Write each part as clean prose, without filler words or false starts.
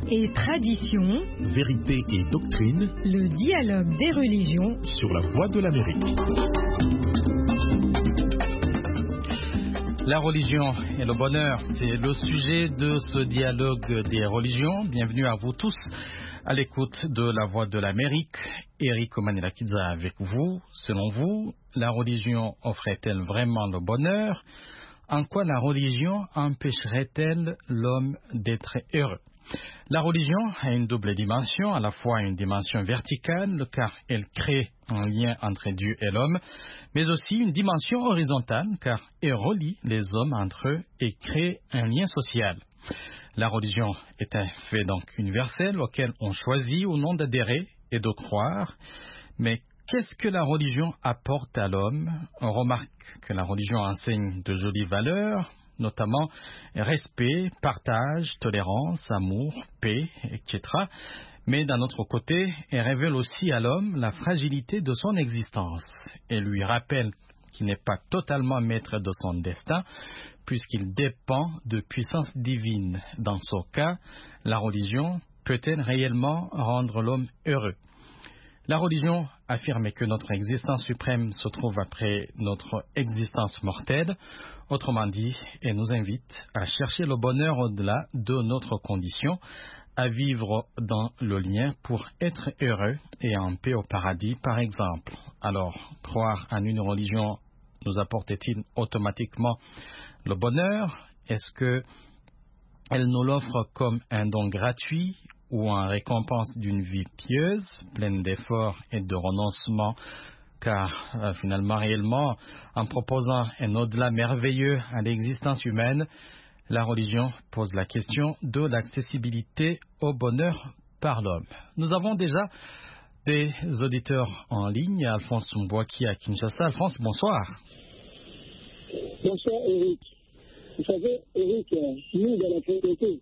et tradition, vérité et doctrine, le dialogue des religions sur la Voix de l'Amérique. La religion et le bonheur, c'est le sujet de ce dialogue des religions. Bienvenue à vous tous à l'écoute de la Voix de l'Amérique. Eric Omanelakidza avec vous. Selon vous, la religion offrait-elle vraiment le bonheur? En quoi la religion empêcherait-elle l'homme d'être heureux? La religion a une double dimension, à la fois une dimension verticale, car elle crée un lien entre Dieu et l'homme, mais aussi une dimension horizontale, car elle relie les hommes entre eux et crée un lien social. La religion est un fait donc universel auquel on choisit ou non d'adhérer et de croire, mais qu'est-ce que la religion apporte à l'homme? On remarque que la religion enseigne de jolies valeurs, notamment respect, partage, tolérance, amour, paix, etc. Mais d'un autre côté, elle révèle aussi à l'homme la fragilité de son existence et lui rappelle qu'il n'est pas totalement maître de son destin, puisqu'il dépend de puissance divine. Dans ce cas, la religion peut-elle réellement rendre l'homme heureux? La religion affirme que notre existence suprême se trouve après notre existence mortelle. Autrement dit, elle nous invite à chercher le bonheur au-delà de notre condition, à vivre dans le lien pour être heureux et en paix au paradis, par exemple. Alors, croire en une religion nous apporte-t-il automatiquement le bonheur? Est-ce qu'elle nous l'offre comme un don gratuit ou en récompense d'une vie pieuse, pleine d'efforts et de renoncement, car finalement, réellement, en proposant un au-delà merveilleux à l'existence humaine, la religion pose la question de l'accessibilité au bonheur par l'homme. Nous avons déjà des auditeurs en ligne, Alphonse Mbouaki à Kinshasa. Alphonse, bonsoir. Bonsoir Eric. Vous savez, Eric, nous dans la communauté,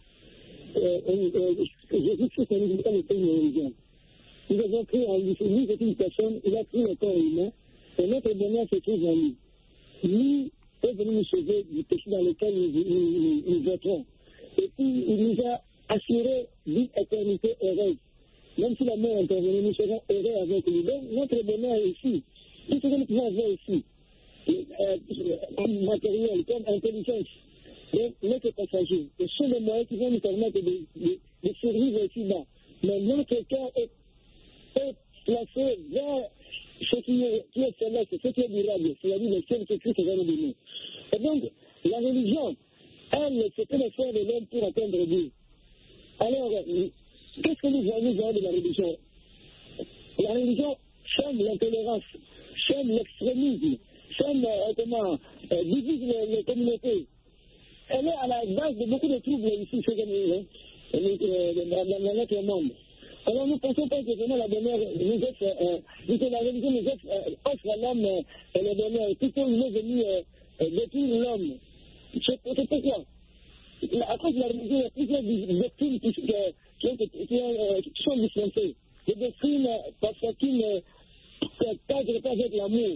Jésus-Christ n'est pas le pays de religion. Nous avons pris en lui, lui c'est une personne, il a pris le corps humain, et notre bonheur se trouve en lui. Lui est venu nous sauver du péché dans lequel nous voterons. Et puis, il nous a assuré vie, éternité heureuse. Même si la mort est intervenue, nous serons heureux avec lui. Donc, notre bonheur est ici. Tout ce que nous pouvons avoir ici, comme matériel, comme intelligence, n'est que passager. Ce sont les moyens qui vont nous permettre de survivre ici-bas. Mais notre cœur est placé vers ce qui est céleste, ce qui est durable, c'est-à-dire le ciel que Christ va nous donner. Et donc, la religion, elle, c'était le faire de l'homme pour atteindre Dieu. Alors, qu'est-ce que nous voyons de la religion? La religion sème l'intolérance, sème l'extrémisme, sème, divise les communautés. Elle est à la base de beaucoup de troubles ici, dans notre monde. Alors nous ne pensons pas que vraiment la bonheur nous offre, la religion nous offre à l'homme le bonheur. Plutôt il est venu détruire l'homme. C'est pourquoi. À cause de la religion, il y a plusieurs doctrines qui sont dispensées. Des doctrines parfois qui ne cadrent pas avec l'amour.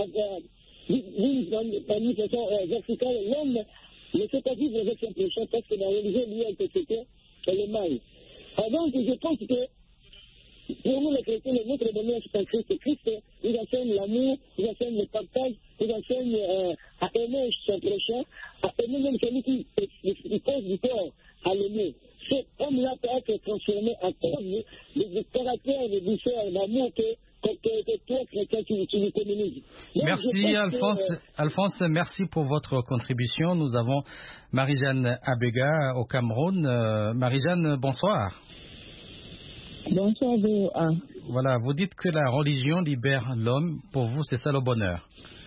D'une façon verticale, l'homme ne sait pas vivre avec son prochain parce que la religion lui a été faite, elle est mal. Donc, je pense que pour nous les chrétiens, notre bonheur c'est en Christ. Christ nous enseigne l'amour, nous enseigne le partage, nous enseigne à aimer son prochain, à aimer même celui qui pose du corps à l'aimer. C'est comme là peut être transformé à cause du caractère, de douceur, d'amour que toi, chrétien, tu nous communiques. Merci Alphonse, merci pour votre contribution. Nous avons Marie-Jeanne Abega au Cameroun. Marie-Jeanne, bonsoir. Bonsoir, Voilà, vous dites que la religion libère l'homme. Pour vous, c'est ça le bonheur?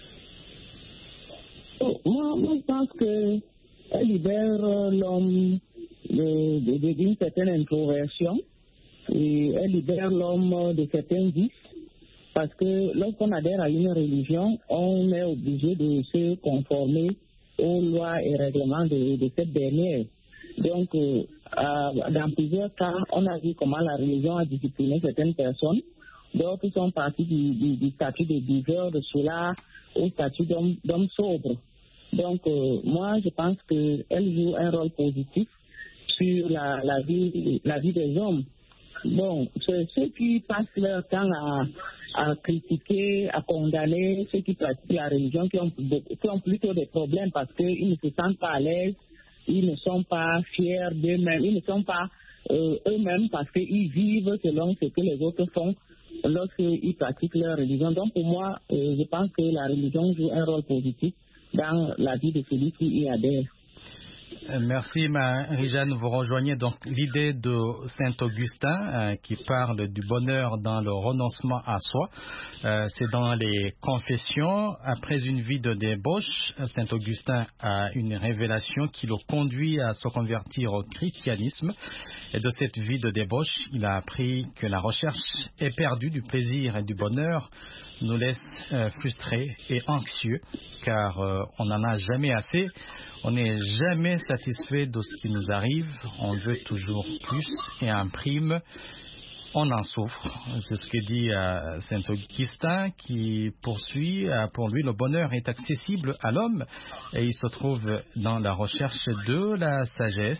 Moi, je pense qu'elle libère l'homme d'une certaine introversion et elle libère l'homme de certains vices. Parce que lorsqu'on adhère à une religion, on est obligé de se conformer aux lois et règlements de cette dernière. Donc, dans plusieurs cas, on a vu comment la religion a discipliné certaines personnes. D'autres sont partis du statut de buveur de cela au statut d'homme sobre. Donc, moi, je pense qu'elle joue un rôle positif sur la vie des hommes. Bon, c'est ceux qui passent leur temps à critiquer, à condamner ceux qui pratiquent la religion qui ont plutôt des problèmes parce qu'ils ne se sentent pas à l'aise, ils ne sont pas fiers d'eux-mêmes, ils ne sont pas eux-mêmes parce qu'ils vivent selon ce que les autres font lorsqu'ils pratiquent leur religion. Donc pour moi, je pense que la religion joue un rôle positif dans la vie de celui qui y adhère. Merci Marie-Jeanne. Vous rejoignez donc l'idée de Saint-Augustin qui parle du bonheur dans le renoncement à soi. C'est dans les Confessions. Après une vie de débauche, Saint-Augustin a une révélation qui le conduit à se convertir au christianisme. Et de cette vie de débauche, il a appris que la recherche éperdue du plaisir et du bonheur nous laisse frustrés et anxieux car on n'en a jamais assez. On n'est jamais satisfait de ce qui nous arrive, on veut toujours plus et en prime, on en souffre. C'est ce que dit Saint-Augustin qui poursuit, pour lui le bonheur est accessible à l'homme et il se trouve dans la recherche de la sagesse.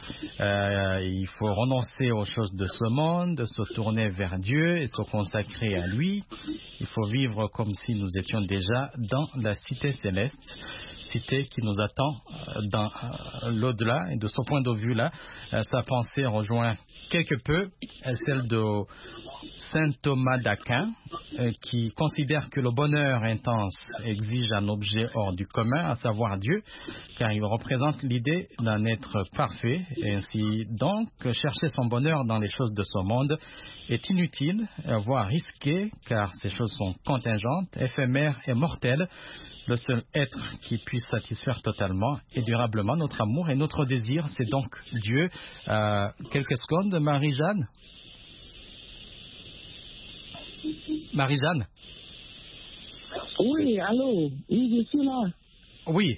Il faut renoncer aux choses de ce monde, se tourner vers Dieu et se consacrer à lui. Il faut vivre comme si nous étions déjà dans la cité céleste. Cité qui nous attend dans l'au-delà. Et de ce point de vue-là, sa pensée rejoint quelque peu celle de saint Thomas d'Aquin, qui considère que le bonheur intense exige un objet hors du commun, à savoir Dieu, car il représente l'idée d'un être parfait. Et ainsi donc, chercher son bonheur dans les choses de ce monde est inutile, voire risqué, car ces choses sont contingentes, éphémères et mortelles. Le seul être qui puisse satisfaire totalement et durablement notre amour et notre désir, c'est donc Dieu. Quelques secondes, Marie-Jeanne. Marie-Jeanne. Oui, allô, je suis là. Oui.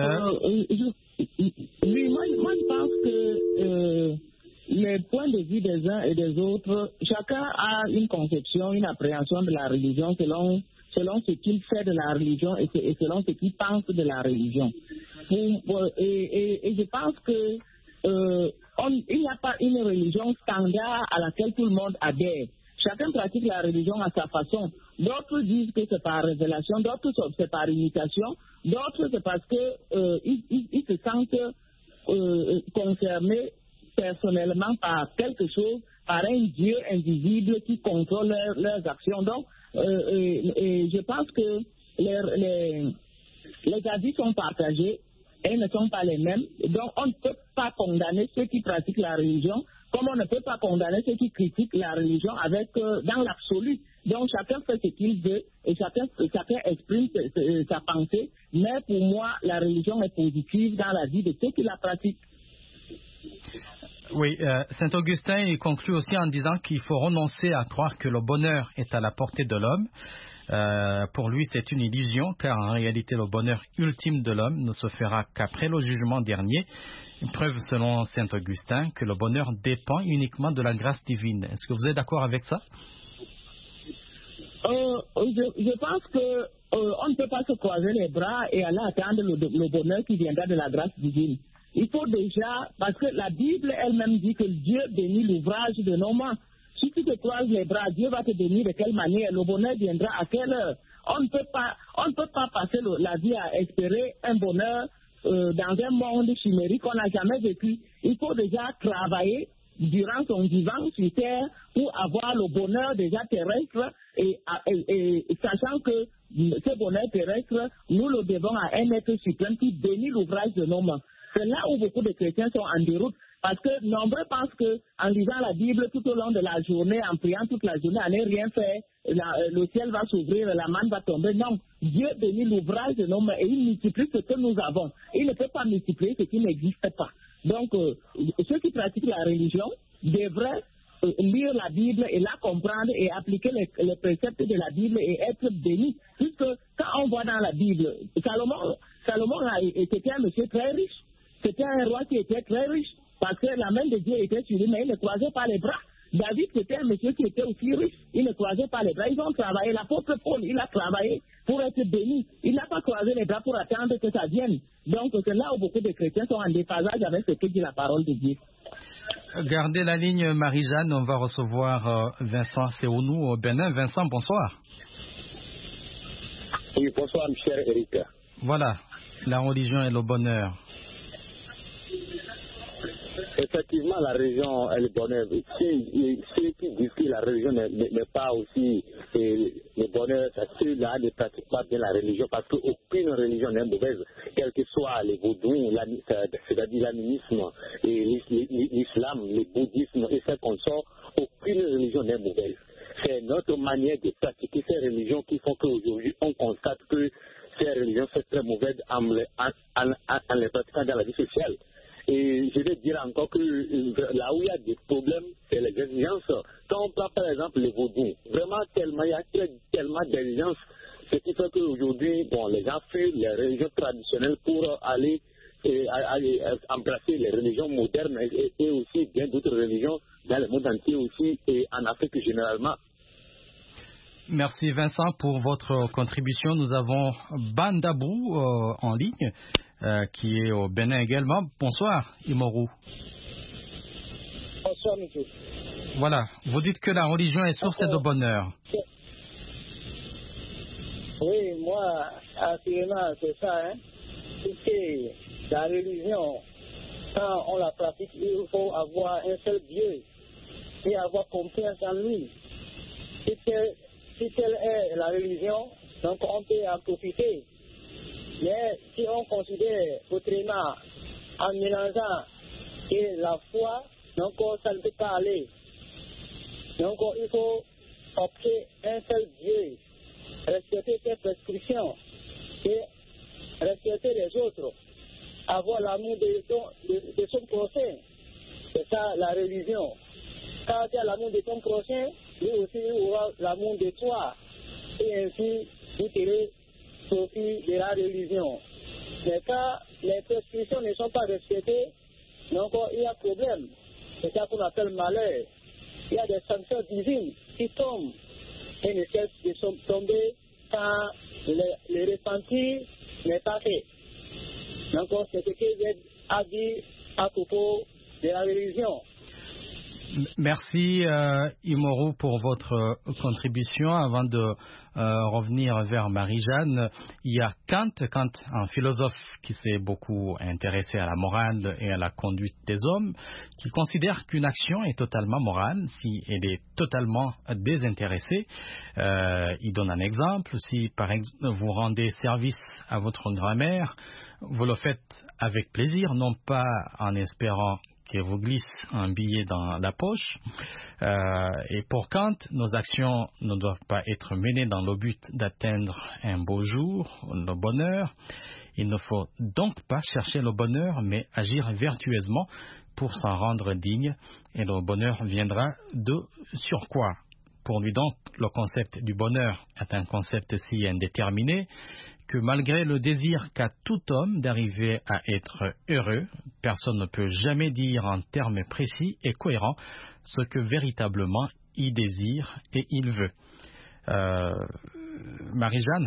Moi, je pense que les points de vue des uns et des autres, chacun a une conception, une appréhension de la religion selon ce qu'il fait de la religion et selon ce qu'il pense de la religion. Et je pense que il n'y a pas une religion standard à laquelle tout le monde adhère. Chacun pratique la religion à sa façon. D'autres disent que c'est par révélation, d'autres c'est par imitation, d'autres c'est parce que ils se sentent concernés personnellement par quelque chose, par un Dieu invisible qui contrôle leurs actions. Donc, et je pense que les avis sont partagés et ne sont pas les mêmes. Donc, on ne peut pas condamner ceux qui pratiquent la religion comme on ne peut pas condamner ceux qui critiquent la religion dans l'absolu. Donc, chacun fait ce qu'il veut et chacun exprime sa pensée. Mais pour moi, la religion est positive dans la vie de ceux qui la pratiquent. Oui, Saint-Augustin il conclut aussi en disant qu'il faut renoncer à croire que le bonheur est à la portée de l'homme. Pour lui, c'est une illusion, car en réalité, le bonheur ultime de l'homme ne se fera qu'après le jugement dernier. Une preuve, selon Saint-Augustin, que le bonheur dépend uniquement de la grâce divine. Est-ce que vous êtes d'accord avec ça? Je pense que on ne peut pas se croiser les bras et aller attendre le bonheur qui viendra de la grâce divine. Il faut déjà, parce que la Bible elle-même dit que Dieu bénit l'ouvrage de nos mains. Si tu te croises les bras, Dieu va te bénir de quelle manière? Le bonheur viendra à quelle heure? On ne peut pas passer la vie à espérer un bonheur dans un monde chimérique qu'on n'a jamais vécu. Il faut déjà travailler durant son vivant sur terre pour avoir le bonheur déjà terrestre et sachant que ce bonheur terrestre, nous le devons à un être suprême qui bénit l'ouvrage de nos mains. C'est là où beaucoup de chrétiens sont en déroute. Parce que nombreux pensent qu'en lisant la Bible tout au long de la journée, en priant toute la journée, à ne rien faire, le ciel va s'ouvrir, la manne va tomber. Non, Dieu bénit l'ouvrage de nos mains et il multiplie ce que nous avons. Il ne peut pas multiplier ce qui n'existe pas. Donc, ceux qui pratiquent la religion devraient lire la Bible et la comprendre et appliquer les préceptes de la Bible et être bénis. Puisque quand on voit dans la Bible, Salomon était un monsieur très riche. C'était un roi qui était très riche. Parce que la main de Dieu était sur lui, mais il ne croisait pas les bras. David, c'était un monsieur qui était aussi riche. Il ne croisait pas les bras. Ils ont travaillé. L'apôtre Paul, il a travaillé pour être béni. Il n'a pas croisé les bras pour attendre que ça vienne. Donc, c'est là où beaucoup de chrétiens sont en déphasage avec ce que dit la parole de Dieu. Gardez la ligne, Marie-Jeanne. On va recevoir Vincent Seounou au Bénin. Vincent, bonsoir. Oui, bonsoir, mon cher Eric. Voilà, la religion et le bonheur. Effectivement, la religion et le bonheur. Ceux qui disent que la religion n'est pas aussi le bonheur, ceux-là ne pratiquent pas bien la religion parce qu'aucune religion n'est mauvaise, quel que soit les vaudous, c'est-à-dire l'animisme, et l'islam, le bouddhisme et ce qu'on sort, aucune religion n'est mauvaise. C'est notre manière de pratiquer ces religions qui font qu'aujourd'hui on constate que ces religions sont très mauvaises en les pratiquant dans la vie sociale. Et je vais dire encore que là où il y a des problèmes, c'est les exigences. Quand on prend par exemple les vaudous, vraiment il y a tellement d'exigences, ce qui fait qu'aujourd'hui, les gens fuient les religions traditionnelles pour aller embrasser les religions modernes et aussi bien d'autres religions dans le monde entier aussi et en Afrique généralement. Merci Vincent pour votre contribution. Nous avons Bandabou en ligne. Qui est au Bénin également. Bonsoir, Imorou. Bonsoir, monsieur. Voilà, vous dites que la religion est source de bonheur. Oui, moi, assurément, c'est ça. C'est la religion, quand on la pratique, il faut avoir un seul Dieu et avoir confiance en lui. Si telle est la religion, donc on peut en profiter. Mais si on considère autrement en mélangeant et la foi, donc ça ne peut pas aller. Donc il faut opter un seul Dieu, respecter ses prescriptions et respecter les autres, avoir l'amour de son prochain. C'est ça la religion. Quand tu as l'amour de ton prochain, lui aussi aura l'amour de toi. Et ainsi, vous serez profit de la religion. Mais quand les prescriptions ne sont pas respectées, donc il y a problème. C'est ça qu'on appelle malheur. Il y a des sanctions divines qui tombent et ne cessent de tomber quand le repentir n'est pas fait. Donc c'est ce que j'ai à dire à propos de la religion. Merci Imorou pour votre contribution. Avant de revenir vers Marie-Jeanne, il y a Kant, un philosophe qui s'est beaucoup intéressé à la morale et à la conduite des hommes, qui considère qu'une action est totalement morale si elle est totalement désintéressée. Il donne un exemple. Si par exemple vous rendez service à votre grand-mère, vous le faites avec plaisir, non pas en espérant qui vous glisse un billet dans la poche. Et pour Kant, nos actions ne doivent pas être menées dans le but d'atteindre un beau jour, le bonheur. Il ne faut donc pas chercher le bonheur, mais agir vertueusement pour s'en rendre digne, et le bonheur viendra de surcroît. Pour lui donc, le concept du bonheur est un concept si indéterminé que malgré le désir qu'a tout homme d'arriver à être heureux, personne ne peut jamais dire en termes précis et cohérents ce que véritablement il désire et il veut. Marie-Jeanne,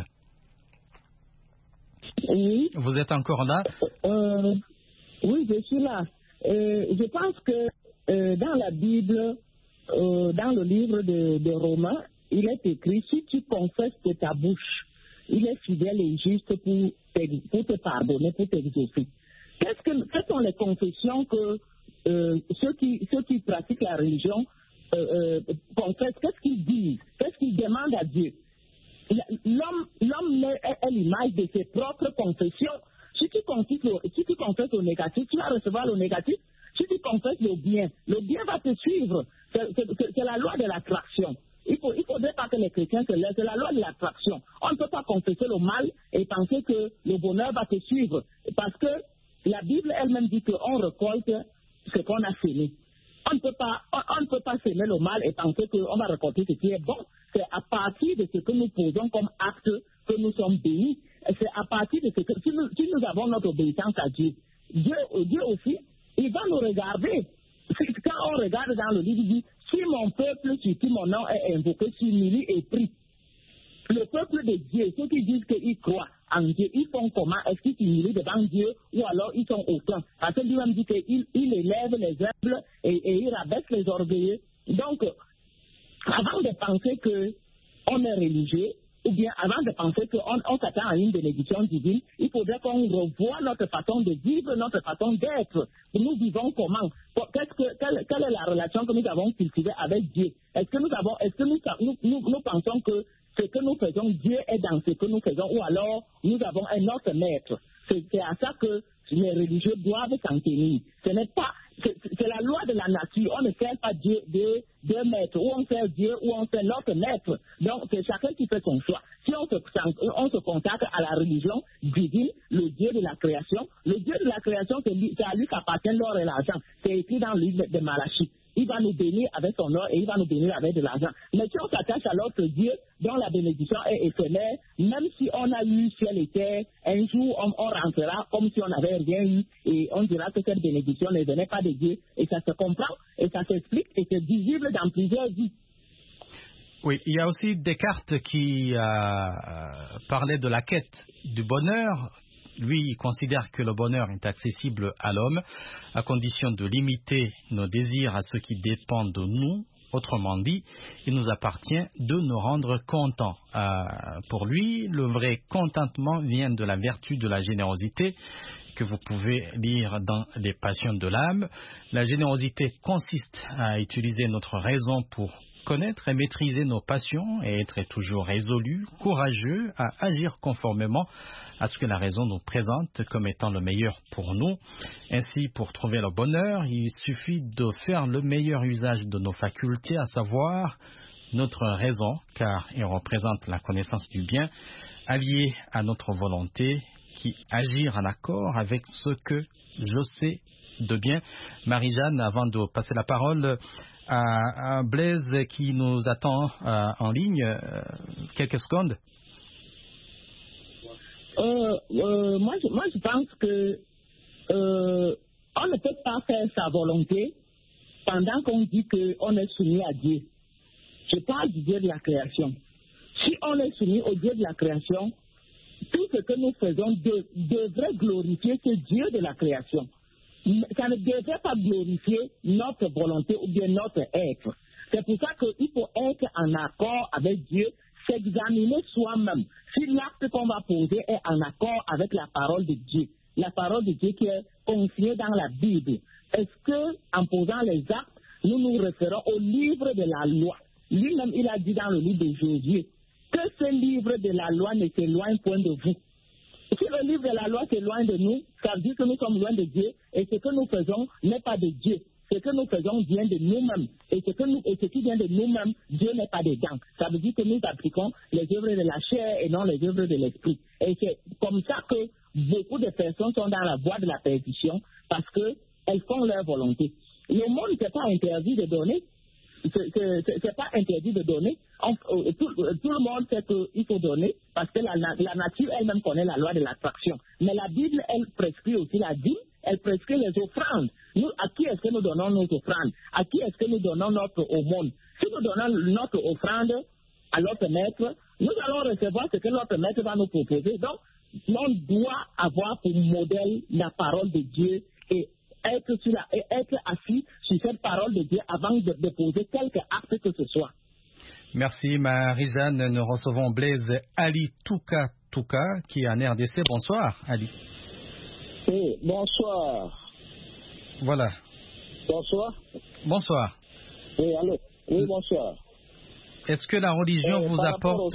oui. Vous êtes encore là? Oui, je suis là. Je pense que dans la Bible, dans le livre de Romains, il est écrit « Si tu confesses de ta bouche, il est fidèle et juste pour te pardonner, pour t'exaucer. » Quelles sont les confessions que ceux qui pratiquent la religion confessent? Qu'est-ce qu'ils disent? Qu'est-ce qu'ils demandent à Dieu? L'homme est l'image de ses propres confessions. Si tu confesses le négatif, tu vas recevoir le négatif. Si tu confesses le bien va te suivre. C'est la loi de l'attraction. Il ne faudrait pas que les chrétiens se laissent. C'est la loi de l'attraction. On ne peut pas confesser le mal et penser que le bonheur va te suivre. Parce que la Bible elle-même dit qu'on récolte ce qu'on a semé. On ne peut pas semer le mal et penser qu'on va récolter ce qui est bon. C'est à partir de ce que nous posons comme acte que nous sommes bénis. C'est à partir de ce que, si nous avons notre obéissance à Dieu, Dieu aussi, il va nous regarder. Quand on regarde dans le livre, il dit, si mon peuple, sur qui mon nom est invoqué, s'humilie et prie. Le peuple de Dieu, ceux qui disent qu'ils croient, en Dieu, ils font comment? Est-ce qu'ils s'humilient devant Dieu ou alors ils sont au sein? Parce que lui-même dit qu'il élève les humbles et il rabaisse les orgueilleux. Donc, avant de penser qu'on est religieux, ou bien avant de penser qu'on s'attend à une bénédiction divine, il faudrait qu'on revoie notre façon de vivre, notre façon d'être. Nous vivons comment? Quelle est la relation que nous avons cultivée avec Dieu? Est-ce que nous pensons que ce que nous faisons, Dieu est dans ce que nous faisons, ou alors nous avons un autre maître? C'est à ça que les religieux doivent s'en tenir. Ce n'est pas, c'est la loi de la nature. On ne sert pas Dieu deux maîtres, ou on sert Dieu, ou on sert l'autre maître. Donc, c'est chacun qui fait son choix. Si on se contacte à la religion divine, le Dieu de la création, le Dieu de la création, c'est à lui qu'appartient l'or et l'argent. C'est écrit dans le livre de Malachie. Il va nous bénir avec son or et il va nous bénir avec de l'argent. Mais si on s'attache à l'autre Dieu, dont la bénédiction est éphémère, même si on a eu ciel et terre, un jour on rentrera comme si on n'avait rien eu et on dira que cette bénédiction ne venait pas de Dieu. Et ça se comprend et ça s'explique et c'est visible dans plusieurs vies. Oui, il y a aussi Descartes qui parlait de la quête du bonheur. Lui, il considère que le bonheur est accessible à l'homme à condition de limiter nos désirs à ceux qui dépendent de nous. Autrement dit, il nous appartient de nous rendre contents. Pour lui, le vrai contentement vient de la vertu de la générosité que vous pouvez lire dans les passions de l'âme. La générosité consiste à utiliser notre raison pour connaître et maîtriser nos passions et être toujours résolu, courageux à agir conformément à ce que la raison nous présente comme étant le meilleur pour nous. Ainsi, pour trouver le bonheur, il suffit de faire le meilleur usage de nos facultés, à savoir notre raison, car elle représente la connaissance du bien, alliée à notre volonté, qui agit en accord avec ce que je sais de bien. Marie-Jeanne, avant de passer la parole à Blaise qui nous attend en ligne, quelques secondes. Moi, je pense que on ne peut pas faire sa volonté pendant qu'on dit qu'on est soumis à Dieu. Je parle du Dieu de la création. Si on est soumis au Dieu de la création, tout ce que nous faisons devrait glorifier ce Dieu de la création. Ça ne devrait pas glorifier notre volonté ou bien notre être. C'est pour ça qu'il faut être en accord avec Dieu, s'examiner soi-même si l'acte qu'on va poser est en accord avec la parole de Dieu. La parole de Dieu qui est confiée dans la Bible. Est-ce que, en posant les actes, nous nous référons au livre de la loi? Lui-même, il a dit dans le livre de Josué que ce livre de la loi ne s'éloigne point de vous. Si le livre de la loi s'éloigne de nous, ça veut dire que nous sommes loin de Dieu et ce que nous faisons n'est pas de Dieu. Ce que nous faisons vient de nous-mêmes. Et ce qui vient de nous-mêmes, Dieu n'est pas dedans. Ça veut dire que nous appliquons les œuvres de la chair et non les œuvres de l'esprit. Et c'est comme ça que beaucoup de personnes sont dans la voie de la perdition parce qu'elles font leur volonté. Le monde n'est pas interdit de donner. C'est pas interdit de donner. Tout le monde sait qu'il faut donner parce que la nature elle-même connaît la loi de l'attraction. Mais la Bible, elle prescrit aussi la dîme, elle prescrit les offrandes. Nous, à qui est-ce que nous donnons nos offrandes? À qui est-ce que nous donnons notre aumône? Si nous donnons notre offrande à notre maître, nous allons recevoir ce que notre maître va nous proposer. Donc, on doit avoir pour modèle la parole de Dieu et être assis sur cette parole de Dieu avant de poser quelque acte que ce soit. Merci Marie-Jeanne. Nous recevons Blaise Ali Touka qui est en RDC. Bonsoir Ali. Oui, bonsoir. Voilà. Bonsoir. Bonsoir. Oui, allô. Oui, bonsoir. Est-ce que la religion vous apporte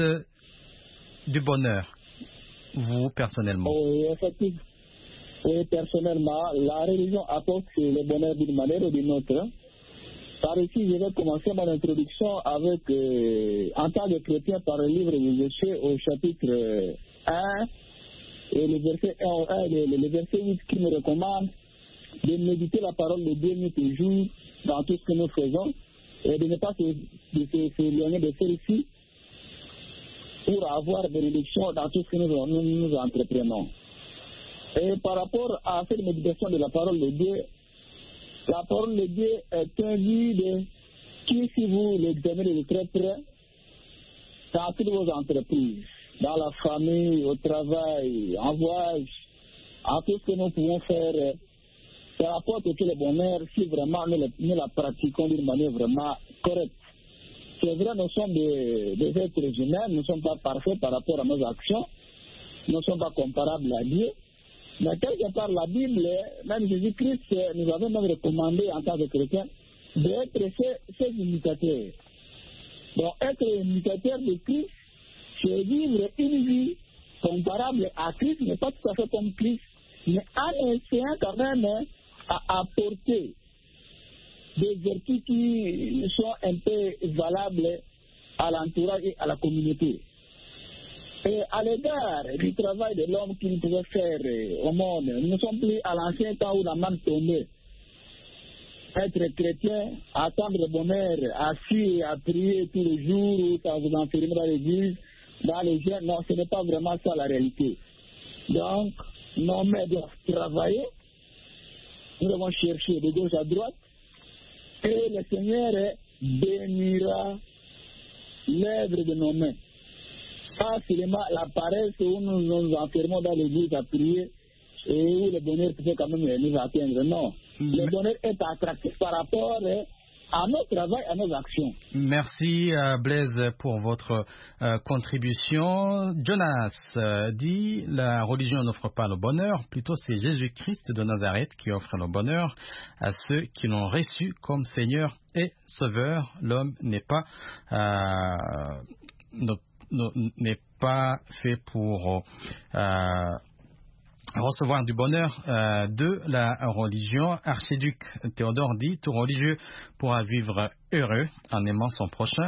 du bonheur, vous personnellement? Oui, effectivement. Oui, personnellement, la religion apporte le bonheur d'une manière ou d'une autre. Par ici, je vais commencer mon introduction avec, en tant que chrétien, par le livre de Josué au chapitre 1, et le verset 8 qui nous recommande de méditer la parole de Dieu nuit et jour dans tout ce que nous faisons et de ne pas s'éloigner de celle-ci pour avoir bénédiction dans tout ce que nous entreprenons. Et par rapport à cette méditation de la parole de Dieu, la parole de Dieu est un guide qui, si vous l'examinez de très près, dans toutes vos entreprises, dans la famille, au travail, en voyage, en tout ce que nous pouvons faire, ça apporte tout le bonheur si vraiment nous la pratiquons d'une manière vraiment correcte. C'est vrai, nous sommes des êtres humains, nous ne sommes pas parfaits par rapport à nos actions, nous ne sommes pas comparables à Dieu. Mais quelque part, la Bible, même Jésus-Christ, nous avait même recommandé en tant que chrétiens d'être ses imitateurs. Donc, être imitateur de Christ, c'est vivre une vie comparable à Christ, mais pas tout à fait comme Christ, mais en essayant quand même à apporter des vertus qui sont un peu valables à l'entourage et à la communauté. Et à l'égard du travail de l'homme qu'il pouvait faire au monde, nous ne sommes plus à l'ancien temps où la main tombait. Être chrétien, attendre le bonheur, assis à prier tous les jours, à vous enfermer dans l'église, dans les jeunes, non, ce n'est pas vraiment ça la réalité. Donc, nos mains doivent travailler, nous devons chercher de gauche à droite, et le Seigneur bénira l'œuvre de nos mains. Pas seulement la paresse où nous nous enfermons dans l'église à prier et où le bonheur peut quand même nous atteindre. Non. Le bonheur est attractif par rapport à notre travail, à nos actions. Merci Blaise pour votre contribution. Jonas dit la religion n'offre pas le bonheur, plutôt c'est Jésus-Christ de Nazareth qui offre le bonheur à ceux qui l'ont reçu comme Seigneur et Sauveur. L'homme n'est pas fait pour recevoir du bonheur de la religion. Archiduc Théodore dit tout religieux pourra vivre heureux en aimant son prochain,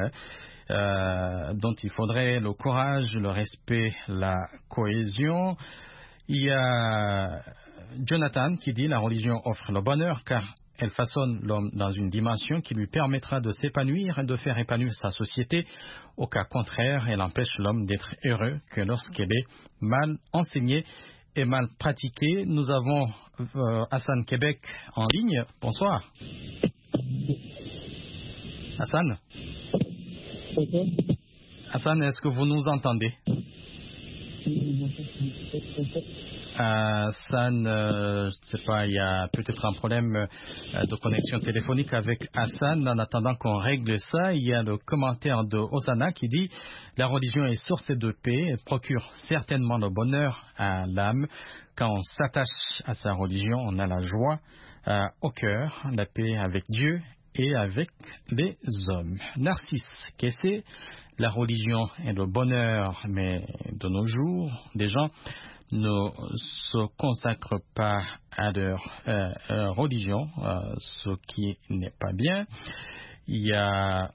dont il faudrait le courage, le respect, la cohésion. Il y a Jonathan qui dit la religion offre le bonheur car elle façonne l'homme dans une dimension qui lui permettra de s'épanouir et de faire épanouir sa société. Au cas contraire, elle empêche l'homme d'être heureux que lorsqu'elle est mal enseignée et mal pratiquée. Nous avons Hassan Québec en ligne. Bonsoir. Hassan? Hassan, est-ce que vous nous entendez? Hassan, je ne sais pas, il y a peut-être un problème de connexion téléphonique avec Hassan. En attendant qu'on règle ça, il y a le commentaire de Osana qui dit la religion est source de paix et procure certainement le bonheur à l'âme. Quand on s'attache à sa religion, on a la joie au cœur, la paix avec Dieu et avec les hommes. Narcisse Kessé, la religion est le bonheur, mais de nos jours, les gens ne se consacrent pas à leur religion, ce qui n'est pas bien. Il y a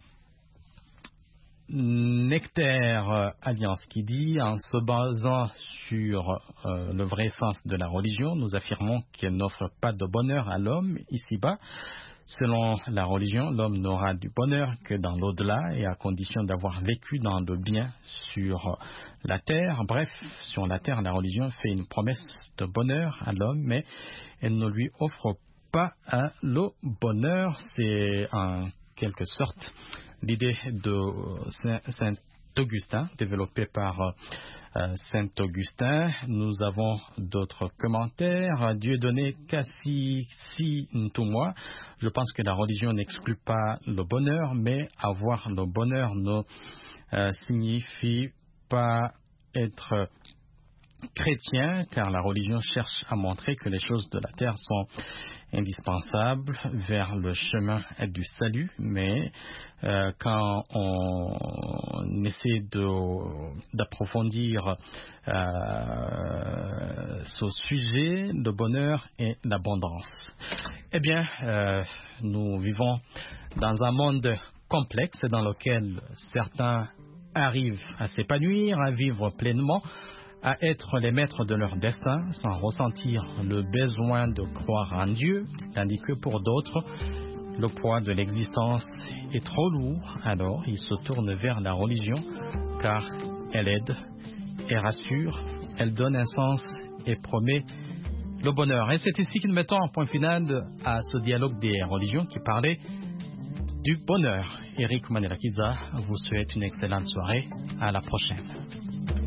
Nectaire Alliance qui dit en se basant sur le vrai sens de la religion, nous affirmons qu'elle n'offre pas de bonheur à l'homme ici-bas. Selon la religion, l'homme n'aura du bonheur que dans l'au-delà et à condition d'avoir vécu dans le bien sur la terre. Bref, sur la terre, la religion fait une promesse de bonheur à l'homme, mais elle ne lui offre pas le bonheur. C'est en quelque sorte l'idée de Saint Augustin, développée par Saint Augustin. Nous avons d'autres commentaires. Dieudonné Kassi Ntumwa. Je pense que la religion n'exclut pas le bonheur, mais avoir le bonheur ne signifie pas être chrétien, car la religion cherche à montrer que les choses de la terre sont indispensables vers le chemin du salut, mais quand on essaie d'approfondir ce sujet, le bonheur et l'abondance. Eh bien, nous vivons dans un monde complexe dans lequel certains arrivent à s'épanouir, à vivre pleinement, à être les maîtres de leur destin sans ressentir le besoin de croire en Dieu, tandis que pour d'autres, le poids de l'existence est trop lourd, alors ils se tournent vers la religion car elle aide, elle rassure, elle donne un sens et promet le bonheur. Et c'est ici que nous mettons un point final à ce dialogue des religions qui parlait du bonheur. Eric Manelakiza vous souhaite une excellente soirée. À la prochaine.